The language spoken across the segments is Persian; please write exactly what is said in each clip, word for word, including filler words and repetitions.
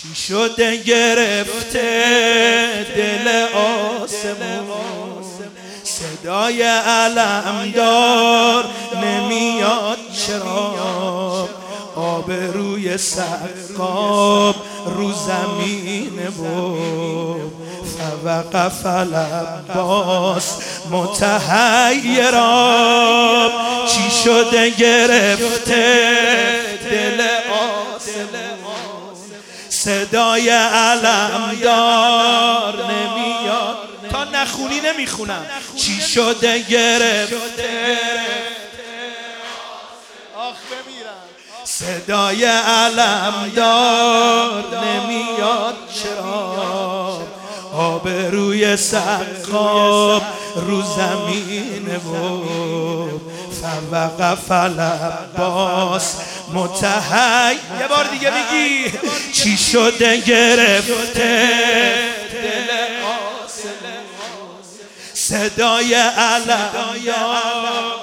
چی شده گرفته دل آسمون، صدای علمدار نمیاد چرا؟ آب روی سقاب رو زمینه بود، فوقف العباس متحیرا. چی شده گرفته دل آسمون، صدای علمدار نمیاد. تا نخونی نمیخونم. چی شده گرفته آخ بمیرم، صدای علمدار نمیاد چرا؟ آب روی سقاب رو زمینه بود، فوقف العباس متحیر. یه بار دیگه میگی چی شده گرفته دل آسمون، صدای علمدار.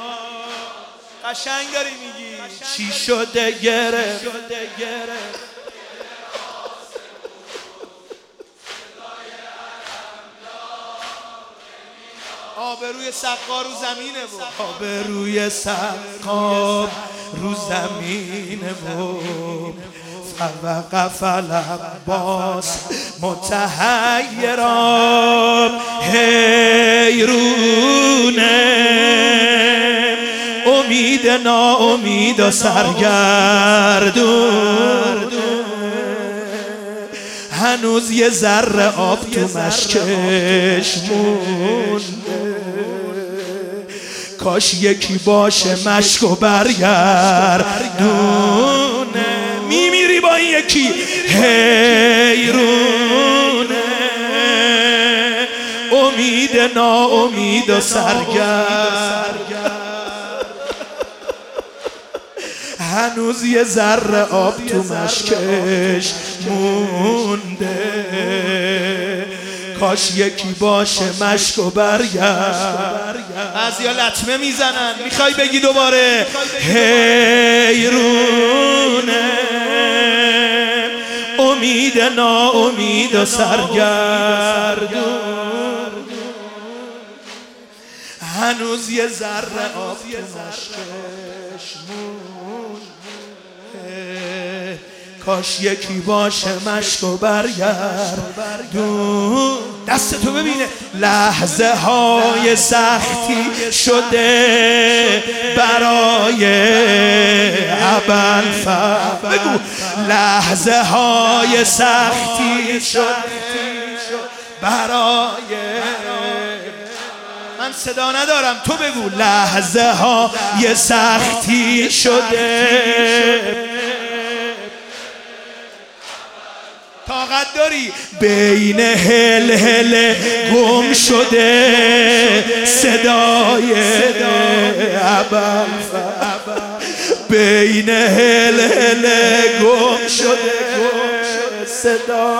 قشنگ داری میگی چی شده گرفته آبروی سقاب رو زمینه بود، آبروی سقاب رو زمینه بود، فوقف العباس متحیرا. حیرونه امید ناامید و سرگردون، هنوز یه ذره آب تو مشکش مونده. کاش یکی باشه مشکو برگردونه. میمیری با این یکی حیرونه امید ناامید و سرگرد، هنوز یه ذره آب تو مشکش مونده. کاش یکی باشه مشکو برگرد. از یا لطمه میزنن. میخوای بگی دوباره حیرونه امید ناامید و سرگردون، هنوز یه ذره آب تو مشکش مونده. کاش یکی باشه مشکو برگردون. دستتو ببینه. لحظه های سختی شده برای ابوالفضل. بگو لحظه های سختی شده برای، من صدا ندارم تو بگو لحظه های سختی شده. طاقت داری؟ بین هل هل گم شده صدای ابوالفضل، بین هل هل گم شده صدا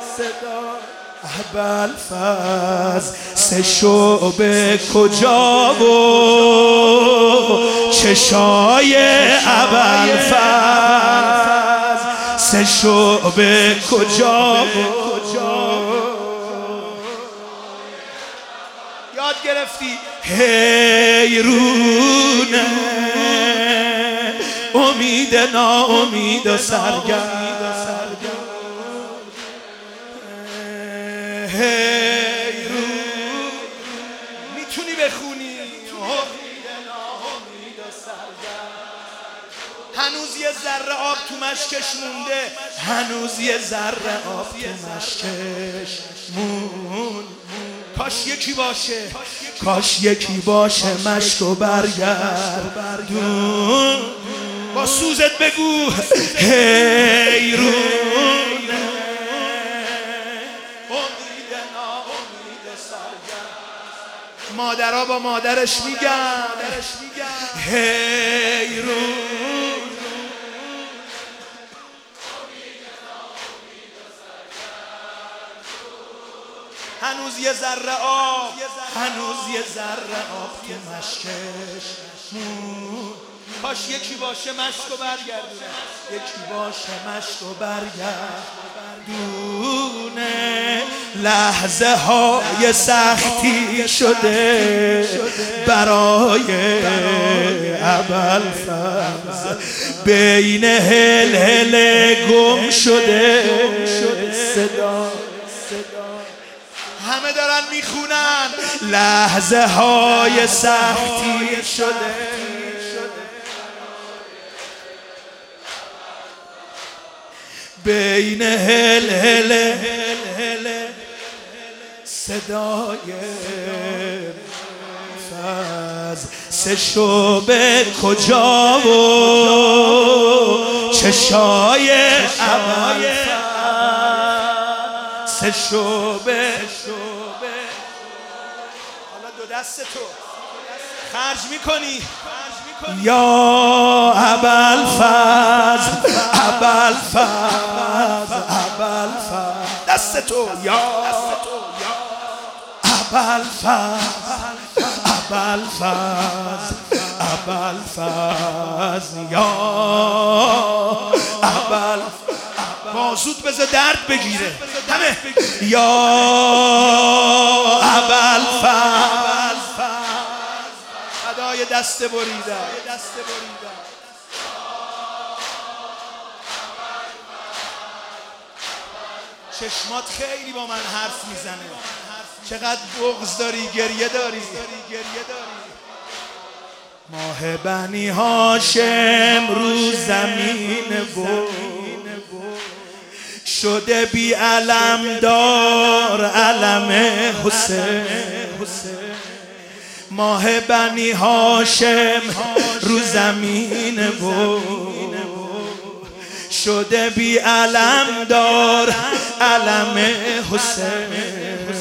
ابوالفضل. سه شعبه کجا و چشای ابوالفضل، سه شعبه کجا و یاد گرفتی؟ حیرونه امید ناامید و سرگرد، حیرون. میتونی بخونی؟ امید ناامید و سرگرد، هنوز یه ذره آب تو مشکش مونده، هنوز یه ذره آب تو مشکش مون. کاش یکی باشه، کاش یکی باشه مشکو برگردون. با سوزت بگو حیرون امید ناامید سرگرد. مادرها با مادرش میگن حیرون هنوز یه ذره آب، هنوز یه ذره آب تو مشکش مون. کاش یکی باشه مشک و برگردونه، یکی باشه مشک و برگردونه. لحظه های سختی شده برای ابوالفضل، بین هل هل گم شده صدا. همه دارن میخونن لحظه های سختی شده بین هل هل صدای فضل. سه شعبه کجا و چشای ابوالفضل، سه شعبه. حالا دو دست تو خرج میکنی یا ابوالفضل، ابوالفضل، ابوالفضل، دست تو یا ابوالفضل، ابوالفضل، ابوالفضل، یا ابوالفضل. بازوت بذار درد بگیره همه. یا ابوالفضل، فدای دست بریده. چشمات خیلی با من حرف میزنه، چقدر بغض داری، گریه داری. ماه بنی هاشم رو زمین بود شده بی علم دار علم حسین. ماه بنی هاشم رو زمین بود شده بی علم دار علم حسین.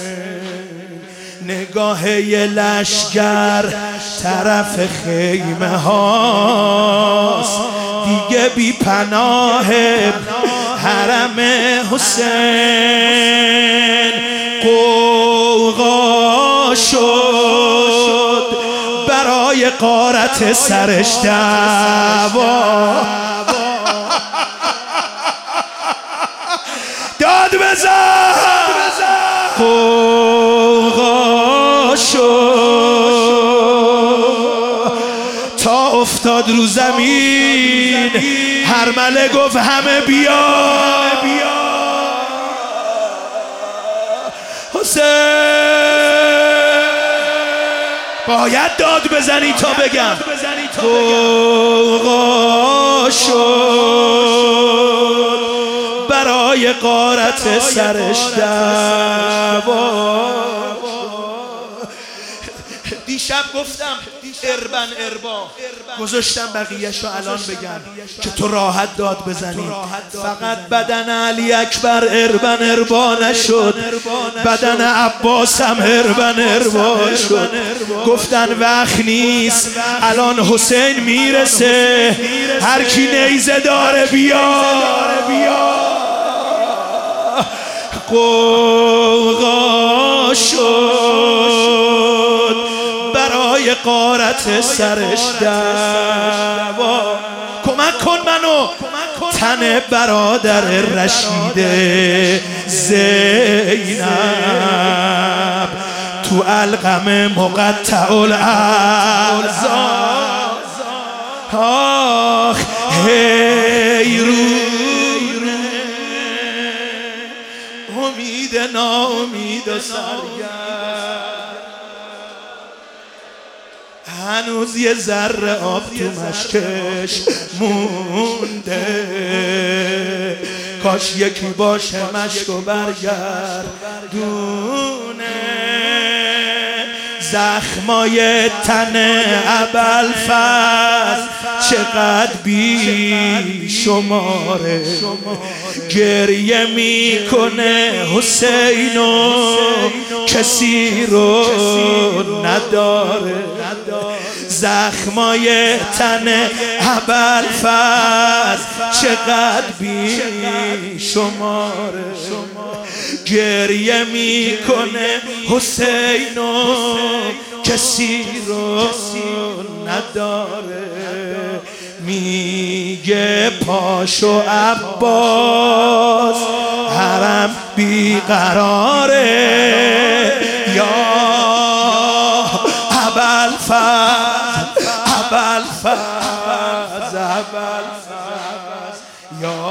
نگاه یه لشگر طرف خیمه هاست دیگه بی پناه حرم حسین. قوقا شد برای غارت سرش دعوا، داد بزن. قوقا شد تا افتاد رو زمین، هرمله گفت همه بیا. حسین باید داد بزنی تا بگم. قوقا شد برای غارت سرش دعوا. دیشب گفتم اربن اربا گذاشتم بقیه‌شو الان بگم که تو راحت داد بزنی. فقط بدن علی اکبر اربن اربا نشد، بدن عباس هم اربن اربا شد. گفتن وقت نیست الان حسین میرسه، هر کی نیزه داره بیا. قوقا شد برای غارت سرش دعوا. کمک کن منو، تن برادر رشید زینب تو القم مقطع الاعضا. آخ حیرونه امید ناامید و سرگرم، هنوز یه ذره آب تو مشکش مونده. کاش یکی باشه مشک و برگردونه. زخمای تن ابوالفضل چقدر بی شماره، گریه میکنه حسینو کسی رو نداره. زخمای تن ابوالفضل چقدر بی شماره، گریه میکنه حسینو کسی رو نداره. میگه پاشو عباس حرم بیقراره یا ابوالفضل ابوالفضل ابوالفضل یا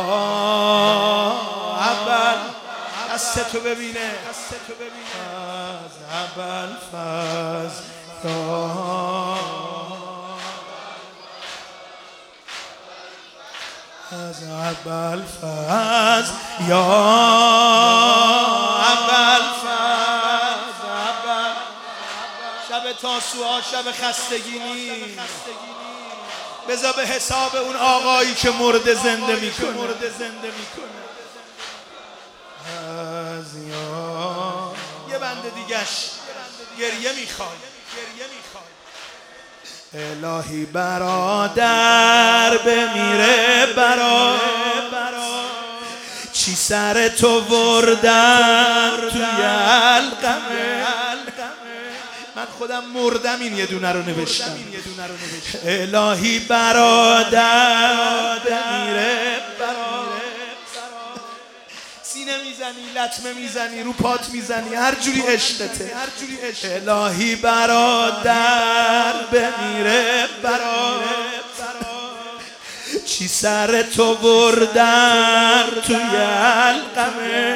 ابوال دستتو ببینه ابوالفضل از ابوالفضل یا ابوالفضل شب تاسوعا شب خستگی نیست بذار به حساب اون آقایی که مرده زنده میکنه از یا یه بنده دیگش گریه میخواد الهی برادر بمیره برا چی سر تو وردم توی القمه من خودم مردم این یه دونه رو نوشتم الهی برادر بمیره برا سینه میزنی لطمه میزنی رو پات میزنی هر جوری عشقته الهی برادر بمیره برا چی سر تو بردن توی القمه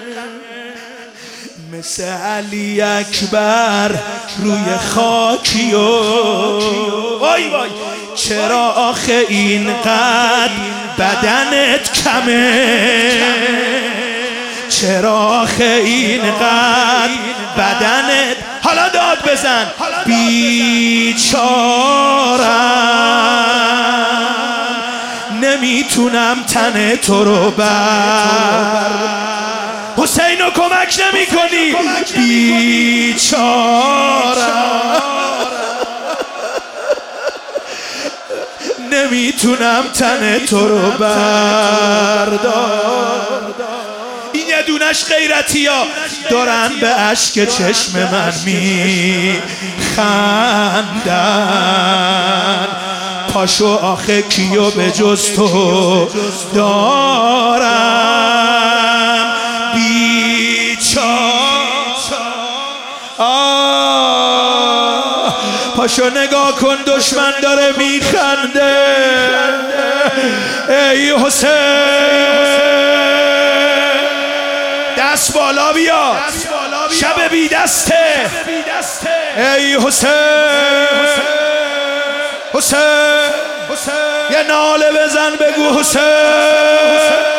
مثل علی اکبر روی خاکی و وای وای چرا آخه اینقدر بدنت کمه چرا آخه اینقدر بدنت حالا داد بزن بیچارم نمیتونم تن تو رو بر حسینو کمک نمی کنی بیچارم نمیتونم تن تو رو بردار این یه دونش غیرتی ها دارن به اشک چشم من می خندن پاشو آخه کیو به جز تو دارم بیچار پاشو نگاه کن دشمن داره میخنده ای حسین دست بالا بیاد شب بی دسته ای حسین حسین یه ناله بزن بگو حسین